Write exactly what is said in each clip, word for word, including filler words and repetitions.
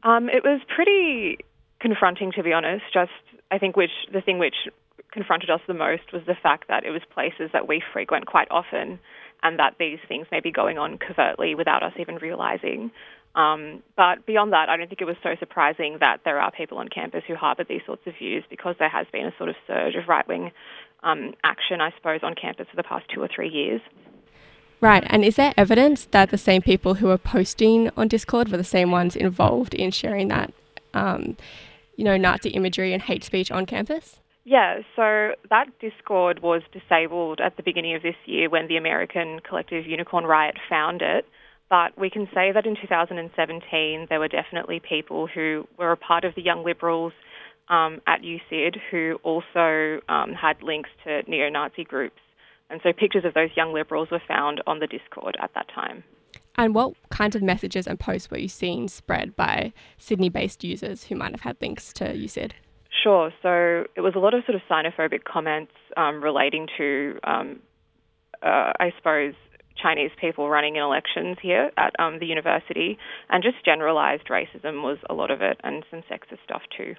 Um, it was pretty confronting, to be honest. Just, I think which the thing which confronted us the most was the fact that it was places that we frequent quite often and that these things may be going on covertly without us even realising. Um, but beyond that, I don't think it was so surprising that there are people on campus who harbour these sorts of views because there has been a sort of surge of right-wing um, action, I suppose, on campus for the past two or three years. Right, and is there evidence that the same people who are posting on Discord were the same ones involved in sharing that, um, you know, Nazi imagery and hate speech on campus? Yeah, so that Discord was disabled at the beginning of this year when the American collective Unicorn Riot found it. But we can say that in two thousand seventeen, there were definitely people who were a part of the Young Liberals um, at U C I D who also um, had links to neo-Nazi groups. And so pictures of those Young Liberals were found on the Discord at that time. And what kinds of messages and posts were you seeing spread by Sydney-based users who might have had links to U C I D? Sure. So it was a lot of sort of xenophobic comments um, relating to, um, uh, I suppose, Chinese people running in elections here at um, the university, and just generalised racism was a lot of it, and some sexist stuff too.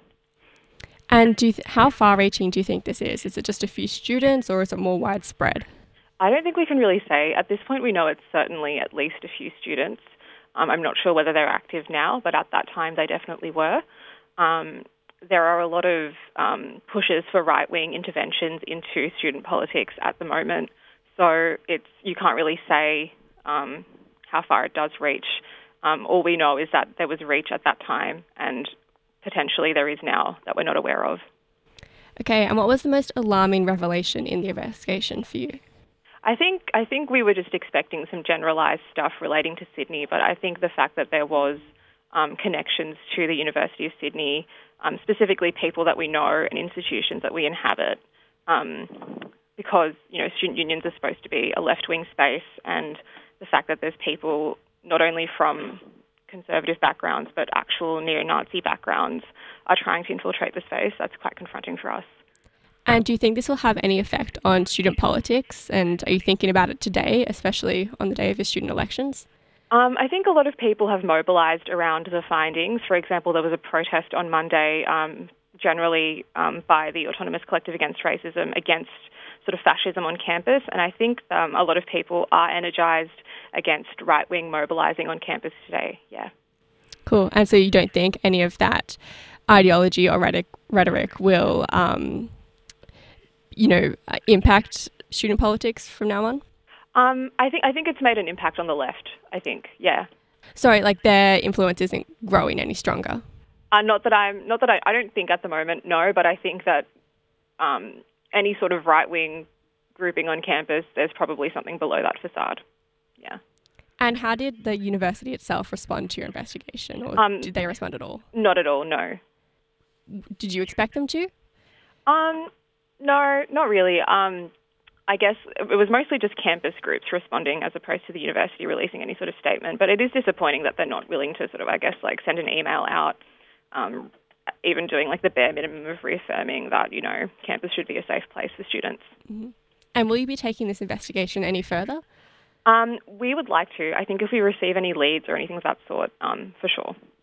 And do you th- how far-reaching do you think this is? Is it just a few students or is it more widespread? I don't think we can really say. At this point, we know it's certainly at least a few students. Um, I'm not sure whether they're active now, but at that time they definitely were. Um, there are a lot of um, pushes for right-wing interventions into student politics at the moment. So it's you can't really say um, how far it does reach. Um, all we know is that there was reach at that time and potentially there is now that we're not aware of. Okay, and what was the most alarming revelation in the investigation for you? I think I think we were just expecting some generalised stuff relating to Sydney, but I think the fact that there was um, connections to the University of Sydney, um, specifically people that we know and institutions that we inhabit, um, because, you know, student unions are supposed to be a left-wing space, and the fact that there's people not only from conservative backgrounds but actual neo-Nazi backgrounds are trying to infiltrate the space, that's quite confronting for us. And do you think this will have any effect on student politics? And are you thinking about it today, especially on the day of your student elections? Um, I think a lot of people have mobilised around the findings. For example, there was a protest on Monday, um, generally um, by the Autonomous Collective Against Racism, against sort of fascism on campus. And I think um, a lot of people are energised against right-wing mobilising on campus today, yeah. Cool. And so you don't think any of that ideology or rhetoric, rhetoric will, um, you know, impact student politics from now on? Um, I think I think it's made an impact on the left, I think, yeah. Sorry, like their influence isn't growing any stronger? Uh, not that I'm, not that I, I don't think at the moment, no, but I think that um, any sort of right-wing grouping on campus, there's probably something below that facade, yeah. And how did the university itself respond to your investigation, or Um, did they respond at all? Not at all, no. Did you expect them to? Um, no, not really. Um, I guess it was mostly just campus groups responding as opposed to the university releasing any sort of statement. But it is disappointing that they're not willing to sort of, I guess, like send an email out, um, even doing like the bare minimum of reaffirming that, you know, campus should be a safe place for students. Mm-hmm. And will you be taking this investigation any further? Um, we would like to. I think if we receive any leads or anything of that sort, um, for sure.